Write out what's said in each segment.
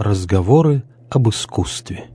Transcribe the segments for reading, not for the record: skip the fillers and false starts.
Разговоры об искусстве.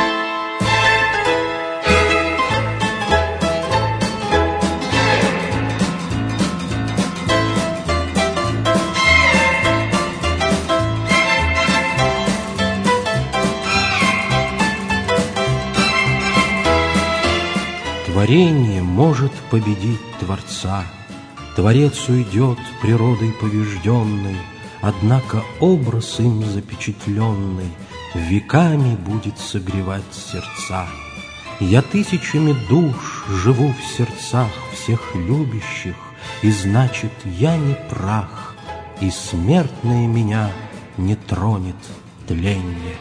Творение может победить Творца, Творец уйдет природой побежденной, однако образ им запечатленный веками будет согревать сердца. Я тысячами душ живу в сердцах всех любящих, и значит, я не прах, и смертное меня не тронет тленье.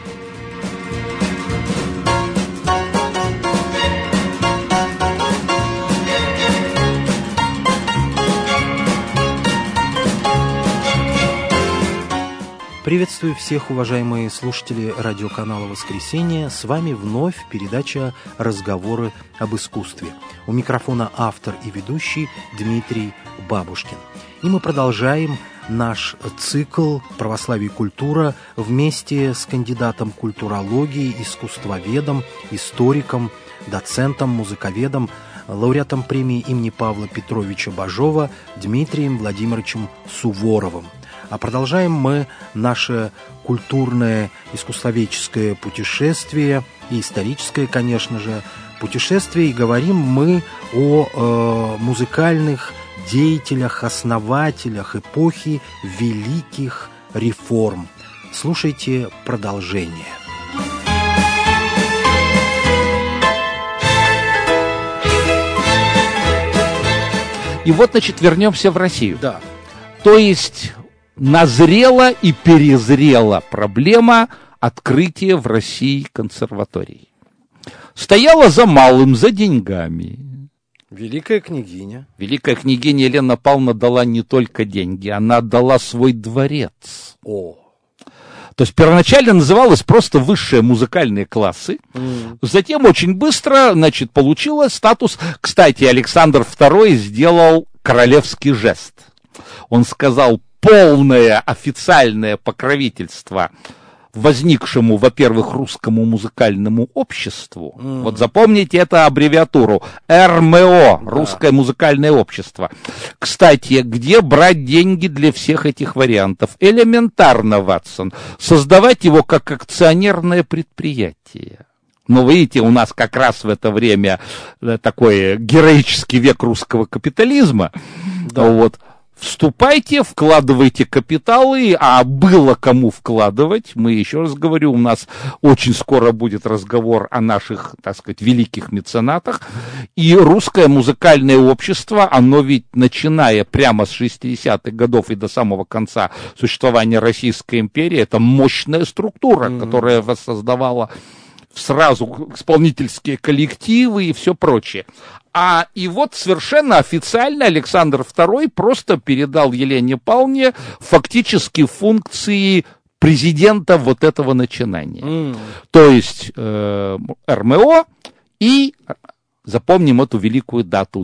Приветствую всех, уважаемые слушатели радиоканала «Воскресенье». С вами вновь передача «Разговоры об искусстве». У микрофона автор и ведущий Дмитрий Бабушкин. И мы продолжаем наш цикл «Православие и культура» вместе с кандидатом культурологии, искусствоведом, историком, доцентом, музыковедом, лауреатом премии имени Павла Петровича Бажова Дмитрием Владимировичем Суворовым. А продолжаем мы наше культурное, искусствоведческое путешествие и историческое, конечно же, путешествие. И говорим мы о музыкальных деятелях, основателях эпохи великих реформ. Слушайте продолжение. И вот, значит, вернемся в Россию. Да. То есть назрела и перезрела проблема открытия в России консерваторий. Стояла за малым, за деньгами. Великая княгиня. Великая княгиня Елена Павловна дала не только деньги, она отдала свой дворец. О. То есть первоначально называлось просто высшие музыкальные классы. Затем очень быстро, значит, получила статус. Кстати, Александр II сделал королевский жест. Он сказал: полное официальное покровительство возникшему, во-первых, русскому музыкальному обществу. Вот запомните эту аббревиатуру. РМО, Русское музыкальное общество. Кстати, где брать деньги для всех этих вариантов? Элементарно, Ватсон. Создавать его как акционерное предприятие. Но видите, у нас как раз в это время такой героический век русского капитализма. Да. Вот. Вступайте, вкладывайте капиталы, а было кому вкладывать. Мы еще раз говорю, у нас очень скоро будет разговор о наших, так сказать, великих меценатах. И русское музыкальное общество, оно ведь, начиная прямо с 60-х годов и до самого конца существования Российской империи, это мощная структура, которая воссоздавала сразу исполнительские коллективы и все прочее. И вот совершенно официально Александр II просто передал Елене Павловне фактически функции президента вот этого начинания. То есть РМО, и запомним эту великую дату,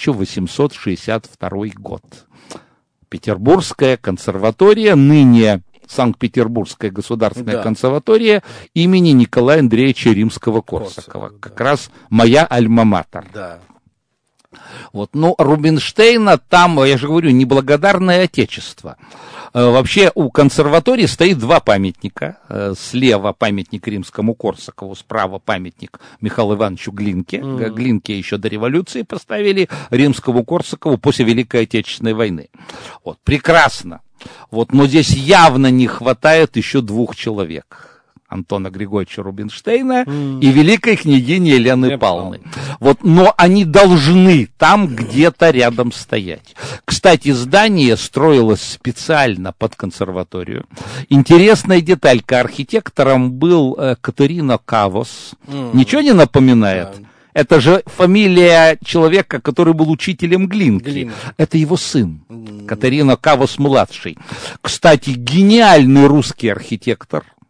1862 год. Петербургская консерватория, ныне Санкт-Петербургская государственная консерватория имени Николая Андреевича Римского-Корсакова. Как раз моя альма-матер. Да. Вот. Но Рубинштейна там, я же говорю, неблагодарное отечество. Вообще у консерватории стоит два памятника. Слева памятник Римскому Корсакову, справа памятник Михаилу Ивановичу Глинке. Глинке еще до революции поставили, Римскому Корсакову после Великой Отечественной войны. Вот. Прекрасно. Вот. Но здесь явно не хватает еще двух человек. Антона Григорьевича Рубинштейна и великой княгини Елены Павловны. Вот, но они должны там где-то рядом стоять. Кстати, здание строилось специально под консерваторию. Интересная деталька. Архитектором был Катерино Кавос. Ничего не напоминает? Это же фамилия человека, который был учителем Глинки. Это его сын, Катерино Кавос-младший. Кстати, гениальный русский архитектор.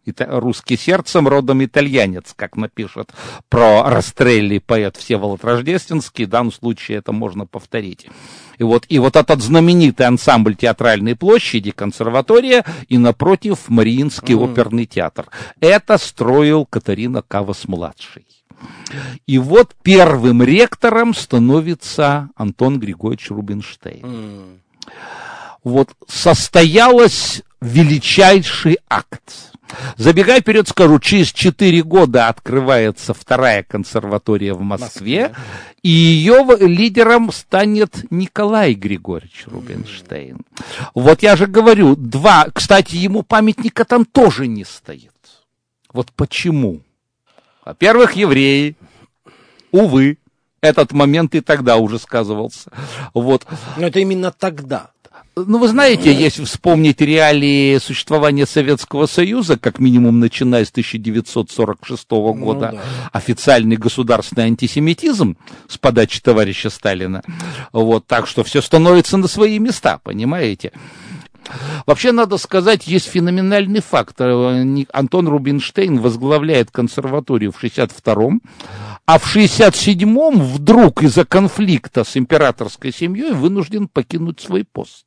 русский сердцем, родом итальянец, как напишет про Растрелли поэт Всеволод Рождественский, в данном случае это можно повторить. И вот этот знаменитый ансамбль Театральной площади, консерватория, и напротив Мариинский оперный театр. Это строил Катарина Кавас-младший. И вот первым ректором становится Антон Григорьевич Рубинштейн. Вот состоялось величайший акт. Забегая вперед, скажу, через 4 года открывается вторая консерватория в Москве, и ее лидером станет Николай Григорьевич Рубинштейн. Вот я же говорю, кстати, ему памятника там тоже не стоит. Вот почему? Во-первых, евреи, увы, этот момент и тогда уже сказывался. Вот. Но это именно тогда. Ну, вы знаете, если вспомнить реалии существования Советского Союза, как минимум начиная с 1946 года, официальный государственный антисемитизм с подачи товарища Сталина, вот, так что все становится на свои места, понимаете? Вообще, надо сказать, есть феноменальный факт. Антон Рубинштейн возглавляет консерваторию в 1962-м, а в 1967-м вдруг из-за конфликта с императорской семьей вынужден покинуть свой пост.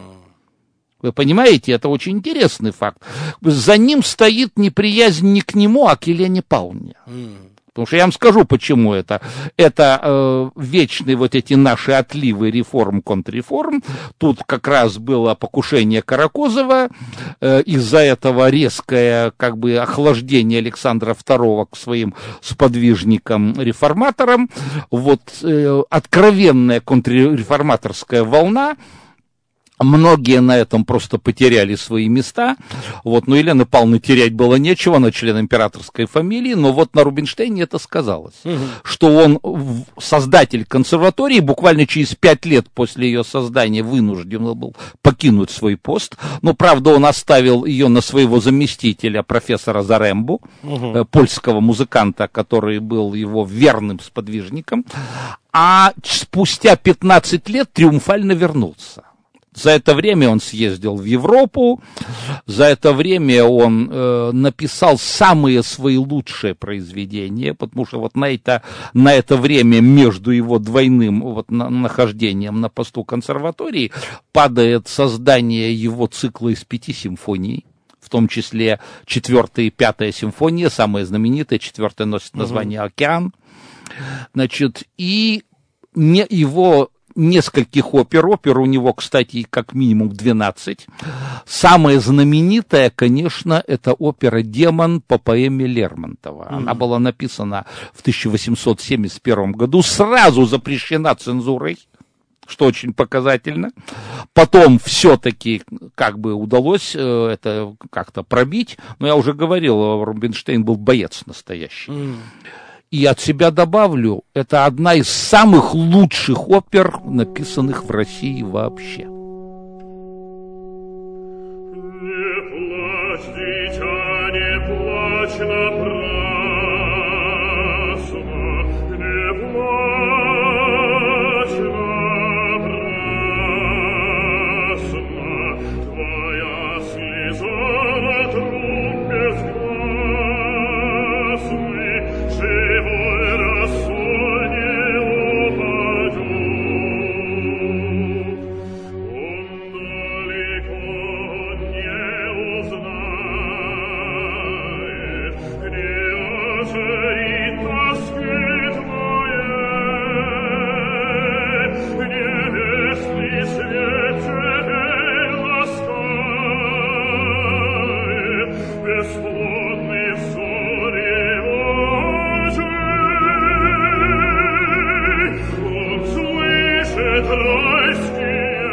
Вы понимаете, это очень интересный факт. За ним стоит неприязнь не к нему, а к Елене Павловне. Потому что я вам скажу, почему это. Это вечные вот эти наши отливы реформ, контрреформ. Тут как раз было покушение Каракозова. Из-за этого резкое как бы охлаждение Александра II к своим сподвижникам-реформаторам. Вот откровенная контрреформаторская волна. Многие на этом просто потеряли свои места. Вот, но Елены Павловны терять было нечего, она член императорской фамилии, но вот на Рубинштейне это сказалось, что он создатель консерватории, буквально через 5 лет после ее создания вынужден был покинуть свой пост, но, правда, он оставил ее на своего заместителя, профессора Зарембу, польского музыканта, который был его верным сподвижником, а спустя 15 лет триумфально вернулся. За это время он съездил в Европу, за это время он написал самые свои лучшие произведения, потому что вот на это время между его двойным вот нахождением на посту консерватории падает создание его цикла из 5 симфоний, в том числе 4-я и 5-я симфония, самая знаменитая, 4-я носит название «Океан». Значит, и его нескольких опер у него, кстати, как минимум 12. Самая знаменитая, конечно, это опера «Демон» по поэме Лермонтова. Она была написана в 1871 году, сразу запрещена цензурой, что очень показательно. Потом все-таки как бы удалось это как-то пробить, но я уже говорил, Рубинштейн был боец настоящий. И от себя добавлю, это одна из самых лучших опер, написанных в России вообще. Не плачь, дитя, не плачь напрасно, не плачь напрасно, твоя слеза на труп безгласный, живой рассол не упадет. Он далеко не узнает, не оживит тоски твоей, небесный свет теперь ласкает, бесплодный взор его очей. Он слышит райские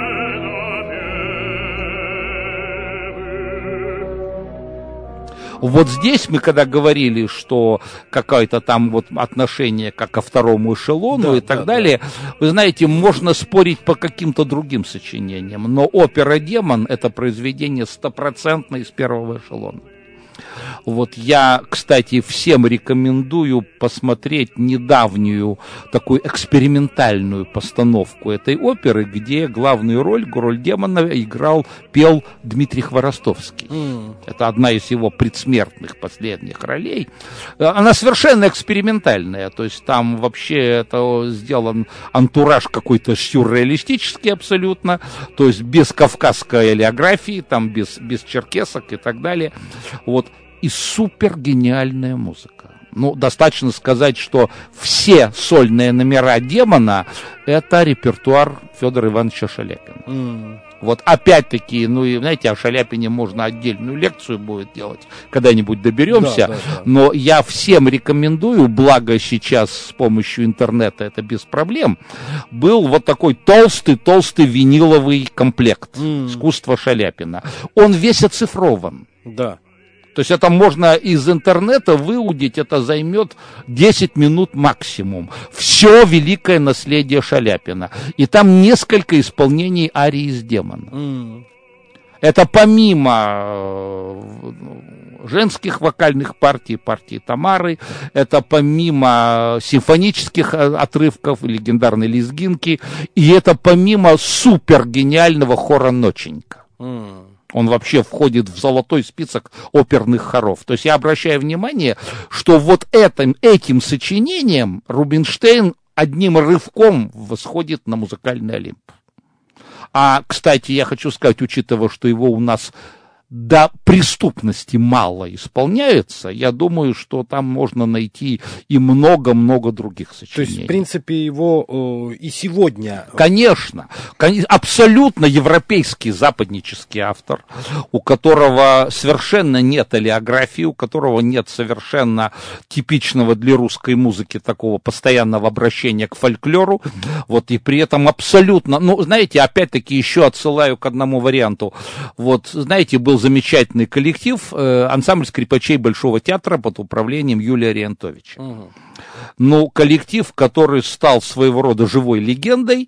напевы. Вот здесь мы когда говорили, что какое-то там вот отношение как ко второму эшелону и так далее, вы знаете, можно спорить по каким-то другим сочинениям, но опера «Демон» — это произведение 100% из первого эшелона. Вот я, кстати, всем рекомендую посмотреть недавнюю такую экспериментальную постановку этой оперы, где главную роль демона пел Дмитрий Хворостовский. Это одна из его предсмертных последних ролей. Она совершенно экспериментальная, то есть там вообще это сделан антураж какой-то сюрреалистический абсолютно, то есть без кавказской олеографии, там без черкесок и так далее. Вот. И супер гениальная музыка. Ну, достаточно сказать, что все сольные номера «Демона» — это репертуар Федора Ивановича Шаляпина. Вот опять-таки, ну и, знаете, о Шаляпине можно отдельную лекцию будет делать, когда-нибудь доберемся, да. Но я всем рекомендую, благо сейчас с помощью интернета это без проблем, был вот такой толстый виниловый комплект «Искусство Шаляпина». Он весь оцифрован. Да. То есть это можно из интернета выудить, это займет 10 минут максимум. Все великое наследие Шаляпина. И там несколько исполнений арии из «Демона». Это помимо женских вокальных партий Тамары, это помимо симфонических отрывков, легендарной лезгинки, и это помимо супергениального хора «Ноченька». Он вообще входит в золотой список оперных хоров. То есть я обращаю внимание, что вот этим сочинением Рубинштейн одним рывком восходит на музыкальный Олимп. А, кстати, я хочу сказать, учитывая, что его у нас до преступности мало исполняется, я думаю, что там можно найти и много-много других сочинений. То есть, в принципе, его и сегодня... Конечно, абсолютно европейский западнический автор, у которого совершенно нет олеографии, у которого нет совершенно типичного для русской музыки такого постоянного обращения к фольклору, вот, и при этом абсолютно, ну, знаете, опять-таки еще отсылаю к одному варианту, вот, знаете, был замечательный коллектив, ансамбль скрипачей Большого театра под управлением Юлия Риентовича. Ну, коллектив, который стал своего рода живой легендой,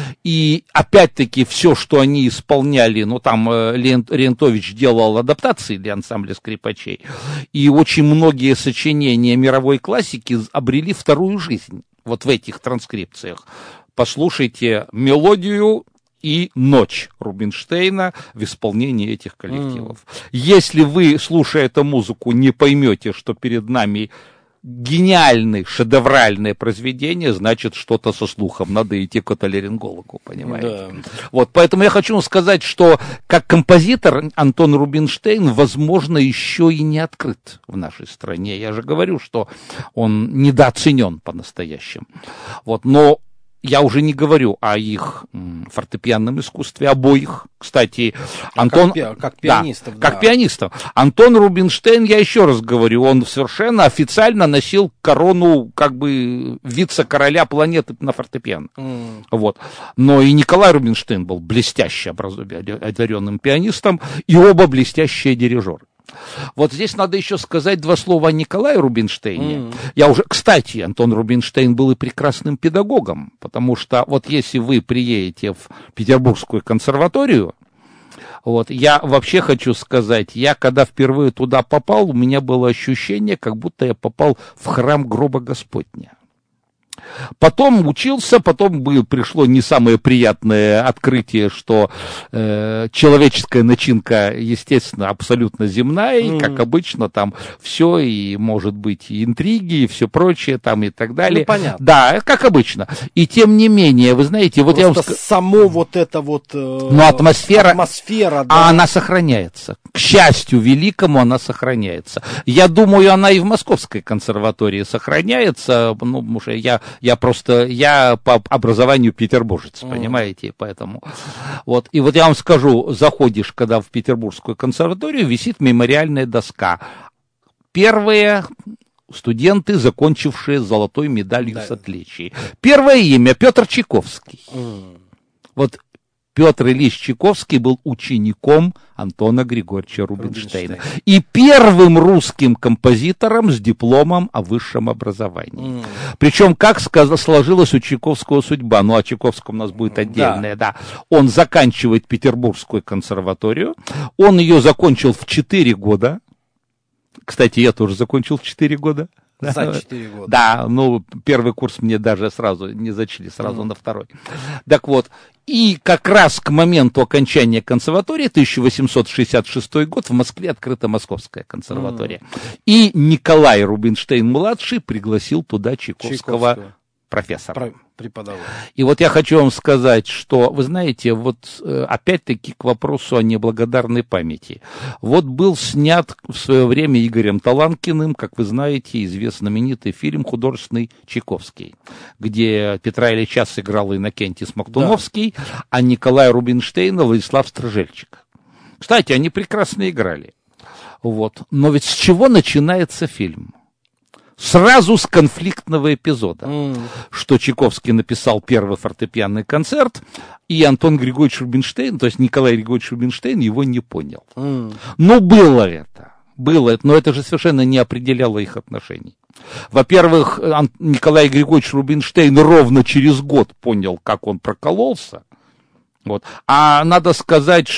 и опять-таки все, что они исполняли, ну, там Риентович делал адаптации для ансамбля скрипачей, и очень многие сочинения мировой классики обрели вторую жизнь вот в этих транскрипциях. Послушайте мелодию и «Ночь» Рубинштейна в исполнении этих коллективов. Если вы, слушая эту музыку, не поймете, что перед нами гениальное, шедевральное произведение, значит, что-то со слухом. Надо идти к отоларингологу, понимаете? Да. Вот, поэтому я хочу сказать, что как композитор Антон Рубинштейн, возможно, еще и не открыт в нашей стране. Я же говорю, что он недооценен по-настоящему. Вот, но я уже не говорю о их фортепианном искусстве, обоих. Кстати, Антон... Как пианистов. Да, как пианистов. Антон Рубинштейн, я еще раз говорю, он совершенно официально носил корону как бы вице-короля планеты на фортепиано. Вот. Но и Николай Рубинштейн был блестяще одаренным пианистом, и оба блестящие дирижеры. Вот здесь надо еще сказать два слова о Николае Рубинштейне. Кстати, Антон Рубинштейн был и прекрасным педагогом, потому что вот если вы приедете в Петербургскую консерваторию, вот, я вообще хочу сказать, я когда впервые туда попал, у меня было ощущение, как будто я попал в храм гроба Господня. Потом учился, пришло не самое приятное открытие, что человеческая начинка, естественно, абсолютно земная, и, как обычно, там все, и, может быть, и интриги, и все прочее, там, и так далее. Ну, понятно. Да, как обычно. И тем не менее, вы знаете, вот просто я вам само вот это вот... атмосфера, да. она сохраняется. К счастью великому, она сохраняется. Я думаю, она и в Московской консерватории сохраняется, ну, потому что я по образованию петербуржец, понимаете, поэтому вот. И вот я вам скажу, заходишь, когда в Петербургскую консерваторию, висит мемориальная доска. Первые студенты, закончившие с золотой медалью с отличием. Первое имя Петр Чайковский. Вот Петр Ильич Чайковский был учеником Антона Григорьевича Рубинштейна. И первым русским композитором с дипломом о высшем образовании. Причем, как сложилась у Чайковского судьба, ну, о Чайковском у нас будет отдельное, да. Он заканчивает Петербургскую консерваторию, он ее закончил в 4 года. Кстати, я тоже закончил в 4 года. За 4 года. Да, ну, первый курс мне даже сразу не зачли, сразу на второй. Так вот, и как раз к моменту окончания консерватории, 1866 год, в Москве открыта Московская консерватория. И Николай Рубинштейн-младший пригласил туда Чайковского профессора. Преподаватель. И вот я хочу вам сказать, что, вы знаете, вот опять-таки к вопросу о неблагодарной памяти. Вот был снят в свое время Игорем Таланкиным, как вы знаете, известный знаменитый фильм художественный «Чайковский», где Петра Ильича сыграл Иннокентий Смоктуновский, а Николая Рубинштейна Владислав Стржельчик. Кстати, они прекрасно играли. Вот. Но ведь с чего начинается фильм? Сразу с конфликтного эпизода, что Чайковский написал первый фортепианный концерт, и Антон Григорьевич Рубинштейн, то есть Николай Григорьевич Рубинштейн, его не понял. Но было это, но это же совершенно не определяло их отношений. Во-первых, Николай Григорьевич Рубинштейн ровно через год понял, как он прокололся. Вот. А надо сказать,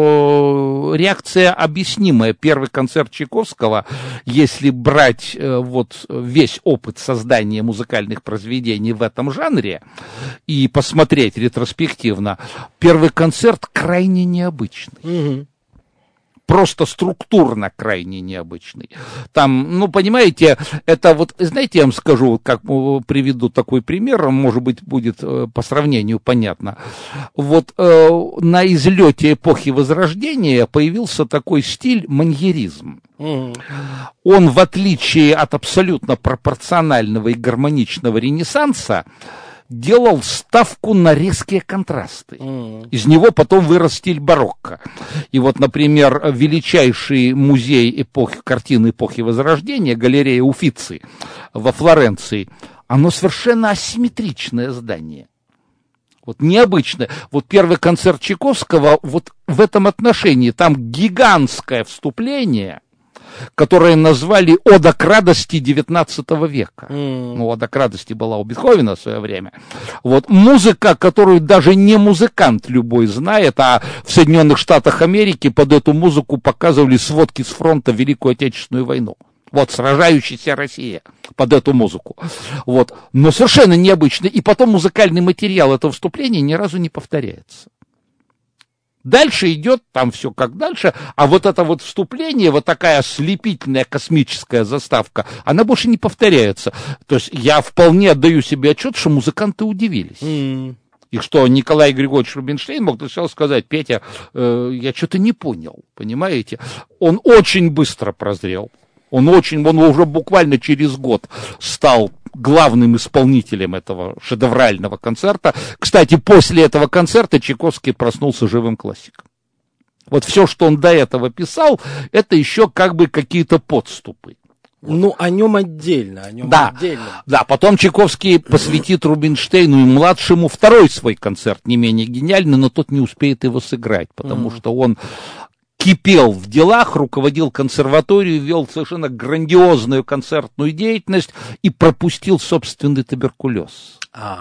что реакция объяснимая. Первый концерт Чайковского, если брать вот весь опыт создания музыкальных произведений в этом жанре и посмотреть ретроспективно, первый концерт крайне необычный. Просто структурно крайне необычный. Там, ну, понимаете, это вот, знаете, я вам скажу, как приведу такой пример, может быть, будет по сравнению понятно. Вот на излете эпохи Возрождения появился такой стиль маньеризм. Он, в отличие от абсолютно пропорционального и гармоничного Ренессанса, делал ставку на резкие контрасты. Из него потом вырос стиль барокко. И вот, например, величайший музей картин эпохи Возрождения, галерея Уффици во Флоренции, оно совершенно асимметричное здание. Вот необычное. Вот первый концерт Чайковского, вот в этом отношении, там гигантское вступление, которые назвали «Ода к радости XIX века». Ну, «Ода к радости» была у Бетховена в свое время. Вот музыка, которую даже не музыкант любой знает, а в Соединенных Штатах Америки под эту музыку показывали сводки с фронта в Великую Отечественную войну. Вот, сражающаяся Россия под эту музыку. Вот. Но совершенно необычно. И потом музыкальный материал этого вступления ни разу не повторяется. Дальше идет, там все как дальше, а вот это вот вступление, вот такая ослепительная космическая заставка, она больше не повторяется. То есть я вполне отдаю себе отчет, что музыканты удивились. И что Николай Григорьевич Рубинштейн мог сначала сказать: Петя, я что-то не понял, понимаете? Он очень быстро прозрел. Он уже буквально через год стал главным исполнителем этого шедеврального концерта. Кстати, после этого концерта Чайковский проснулся живым классиком. Вот все, что он до этого писал, это еще как бы какие-то подступы. Ну, о нем отдельно, Да, потом Чайковский посвятит Рубинштейну и младшему второй свой концерт, не менее гениальный, но тот не успеет его сыграть, потому что он кипел в делах, руководил консерваторией, вел совершенно грандиозную концертную деятельность и пропустил собственный туберкулез.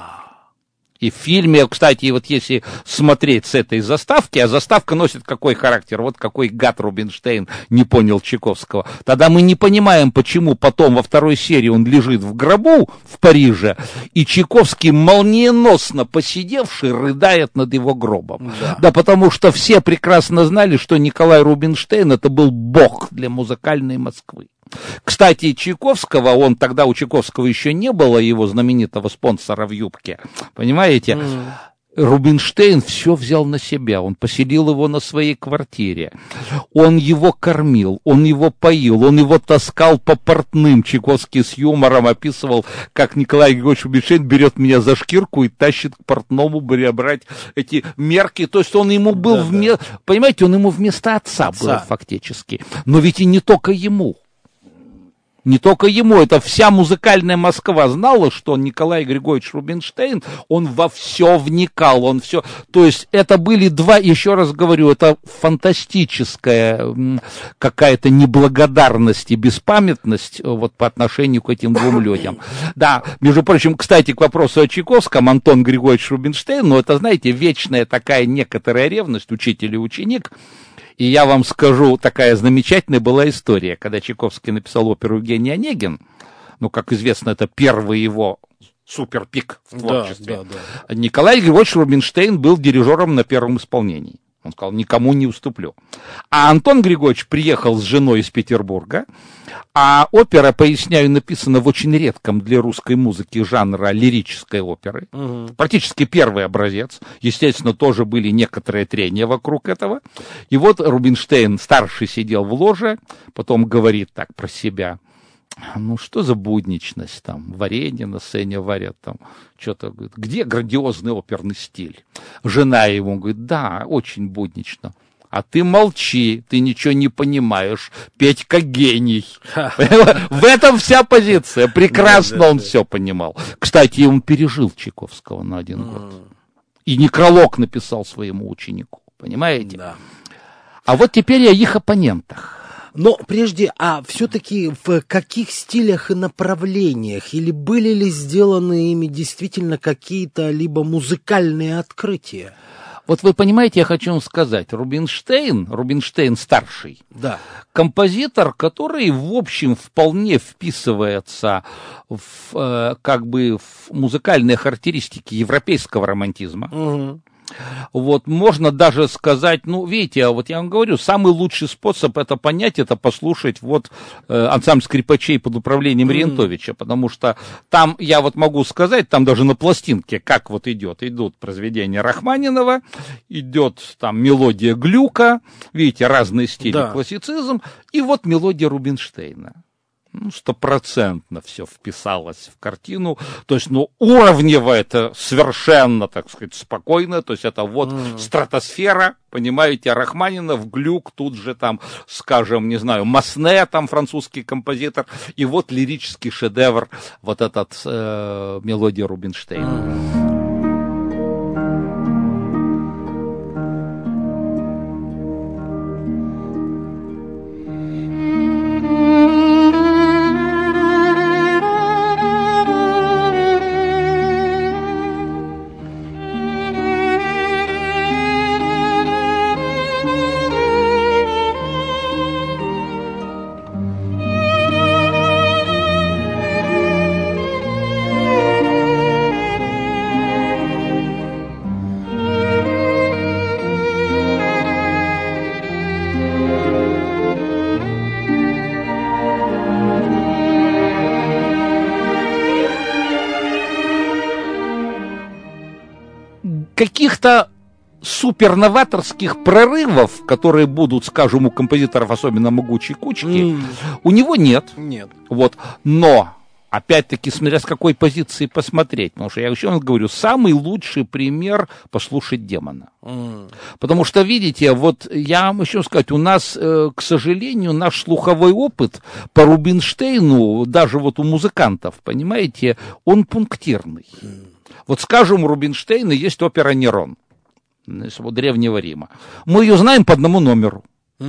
И в фильме, кстати, вот если смотреть с этой заставки, а заставка носит какой характер, вот какой гад Рубинштейн не понял Чайковского, тогда мы не понимаем, почему потом во второй серии он лежит в гробу в Париже, и Чайковский, молниеносно посидевший, рыдает над его гробом. Да, потому что все прекрасно знали, что Николай Рубинштейн — это был бог для музыкальной Москвы. Кстати, Чайковского, у Чайковского еще не было его знаменитого спонсора в юбке, понимаете? Рубинштейн все взял на себя, он поселил его на своей квартире, он его кормил, он его поил, он его таскал по портным. Чайковский с юмором описывал, как Николай Григорьевич Рубинштейн берет меня за шкирку и тащит к портному брать эти мерки, то есть он ему был, понимаете, он ему вместо отца был фактически, но ведь и не только ему. Не только ему, это вся музыкальная Москва знала, что Николай Григорьевич Рубинштейн, он во все вникал, он все, то есть это были два, еще раз говорю, это фантастическая какая-то неблагодарность и беспамятность вот по отношению к этим двум людям. Да, между прочим, кстати, к вопросу о Чайковском, Антон Григорьевич Рубинштейн, ну это, знаете, вечная такая некоторая ревность, учитель и ученик. И я вам скажу, такая замечательная была история, когда Чайковский написал оперу «Евгений Онегин». но, как известно, это первый его суперпик в творчестве. Да. Николай Григорьевич Рубинштейн был дирижером на первом исполнении. Он сказал, никому не уступлю. А Антон Григорьевич приехал с женой из Петербурга, а опера, поясняю, написана в очень редком для русской музыки жанра лирической оперы. Практически первый образец. Естественно, тоже были некоторые трения вокруг этого. И вот Рубинштейн, старший, сидел в ложе, потом говорит так про себя. Ну, что за будничность там, варенье на сцене варят там, что-то, говорит, где грандиозный оперный стиль? Жена ему говорит, да, очень буднично. А ты молчи, ты ничего не понимаешь, Петька гений. В этом вся позиция, прекрасно он все понимал. Кстати, он пережил Чайковского на 1 год. И некролог написал своему ученику, понимаете? Да. А вот теперь о их оппонентах. Но прежде, а все-таки в каких стилях и направлениях? Или были ли сделаны ими действительно какие-то либо музыкальные открытия? Вот вы понимаете, я хочу вам сказать, Рубинштейн старший, Да. композитор, который, в общем, вполне вписывается в, как бы, в музыкальные характеристики европейского романтизма. Угу. Вот, можно даже сказать, ну, видите, вот я вам говорю, самый лучший способ это понять, это послушать вот ансамбль скрипачей под управлением Риентовича, потому что там, я вот могу сказать, там даже на пластинке, как вот идут произведения Рахманинова, идет там мелодия Глюка, видите, разные стили, Да. классицизм, и вот мелодия Рубинштейна. Ну, 100% все вписалось в картину. То есть, ну, уровнево это совершенно, так сказать, спокойно. То есть, это вот стратосфера, понимаете, Рахманинов, Глюк, тут же там, скажем, не знаю, Масне, там французский композитор, и вот лирический шедевр, вот этот мелодия Рубинштейна. Каких-то суперноваторских прорывов, которые будут, скажем, у композиторов, особенно могучей кучки, у него нет. Нет. Вот. Но, опять-таки, смотря с какой позиции посмотреть, потому что я еще раз говорю, самый лучший пример послушать Демона. Потому что, видите, вот я вам еще сказать, у нас, к сожалению, наш слуховой опыт по Рубинштейну, даже вот у музыкантов, понимаете, он пунктирный. Вот, скажем, у Рубинштейна есть опера «Нерон» Древнего Рима. Мы ее знаем по одному номеру.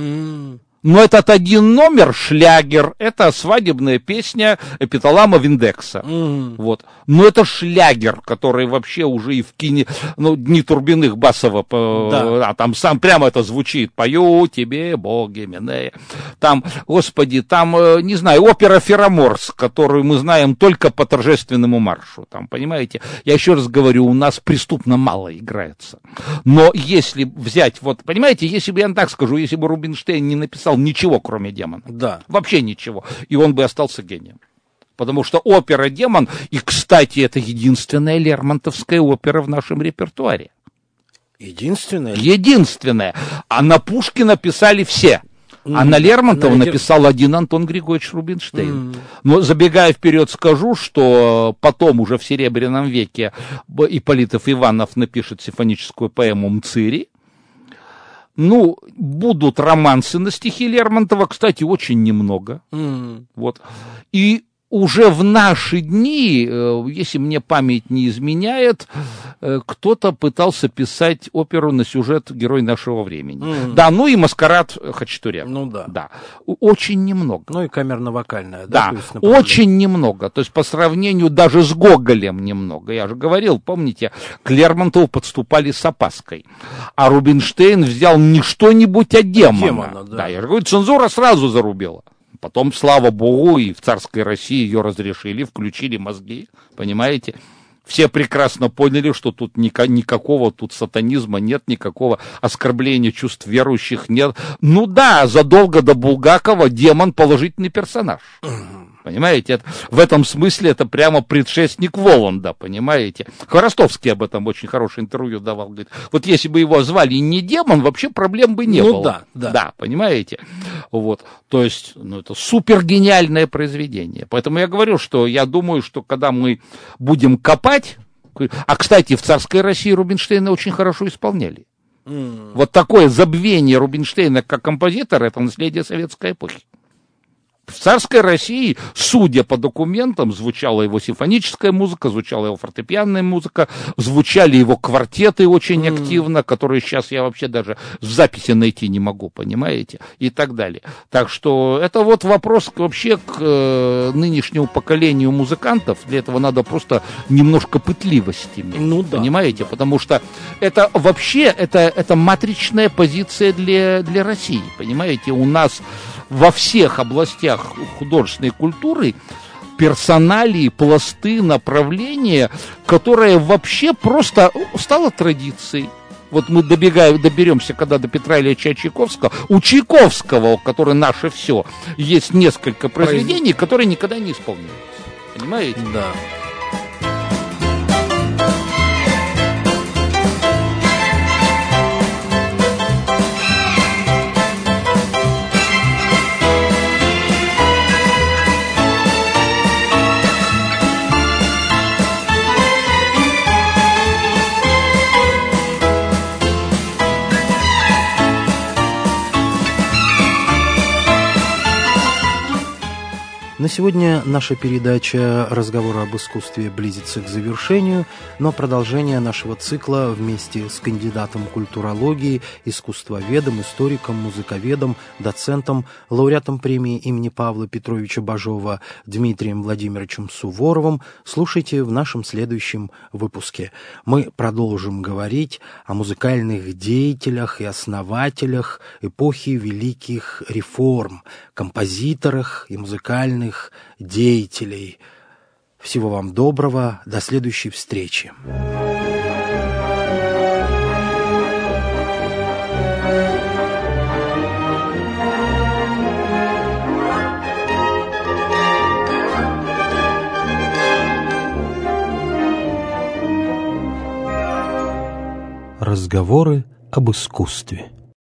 Но этот один номер, шлягер, это свадебная песня Эпиталама Виндекса. Вот. Но это шлягер, который вообще уже и в кине, ну, Дни Турбиных Басова, там сам прямо это звучит. Пою тебе, боги, Минея. Там, господи, там, не знаю, опера Фероморс, которую мы знаем только по торжественному маршу. Там, понимаете, я еще раз говорю, у нас преступно мало играется. Но если взять, вот, понимаете, если бы я так скажу, если бы Рубинштейн не написал ничего, кроме Демона. Да. Вообще ничего. И он бы остался гением. Потому что опера «Демон», и, кстати, это единственная лермонтовская опера в нашем репертуаре. Единственная? Единственная. А на Пушкина писали все. А на Лермонтова написал один Антон Григорьевич Рубинштейн. Но, забегая вперед, скажу, что потом, уже в Серебряном веке, Ипполитов Иванов напишет симфоническую поэму «Мцири». Ну, будут романсы на стихи Лермонтова, кстати, очень немного. Вот. И уже в наши дни, если мне память не изменяет, кто-то пытался писать оперу на сюжет «Герой нашего времени». Да, ну и «Маскарад Хачатурян». Ну да. Да. Очень немного. Ну и камерно-вокальная. Да, очень немного. То есть по сравнению даже с Гоголем немного. Я же говорил, помните, к Лермонтову подступали с опаской. А Рубинштейн взял не что-нибудь, а демона. Да. Да, я же говорю, цензура сразу зарубила. Потом, слава богу, и в царской России ее разрешили, включили мозги, понимаете? Все прекрасно поняли, что тут никакого тут сатанизма нет, никакого оскорбления чувств верующих нет. Ну да, задолго до Булгакова демон положительный персонаж. Понимаете, в этом смысле это прямо предшественник Воланда, понимаете. Хворостовский об этом очень хорошее интервью давал. Говорит, вот если бы его звали не демон, вообще проблем бы не было. Да, понимаете. Вот, то есть, это супергениальное произведение. Поэтому я говорю, что я думаю, что когда мы будем копать... А, кстати, в царской России Рубинштейна очень хорошо исполняли. Вот такое забвение Рубинштейна как композитора — это наследие советской эпохи. В царской России, судя по документам, звучала его симфоническая музыка, звучала его фортепианная музыка, звучали его квартеты очень активно, которые сейчас я вообще даже в записи найти не могу, понимаете, и так далее. Так что это вот вопрос вообще к нынешнему поколению музыкантов. Для этого надо просто немножко пытливости, понимаете, потому что это вообще это матричная позиция для России, понимаете, у нас во всех областях художественной культуры персоналии, пласты, направления, которое вообще просто стало традицией. Вот мы доберемся, когда до Петра Ильича Чайковского, у Чайковского, который наше все, есть несколько произведений, которые никогда не исполняются. Понимаете? Да. На сегодня наша передача «Разговоры об искусстве» близится к завершению, но продолжение нашего цикла вместе с кандидатом культурологии, искусствоведом, историком, музыковедом, доцентом, лауреатом премии имени Павла Петровича Бажова Дмитрием Владимировичем Суворовым слушайте в нашем следующем выпуске. Мы продолжим говорить о музыкальных деятелях и основателях эпохи великих реформ, композиторах и музыкальных деятелей. Всего вам доброго, до следующей встречи. Разговоры об искусстве.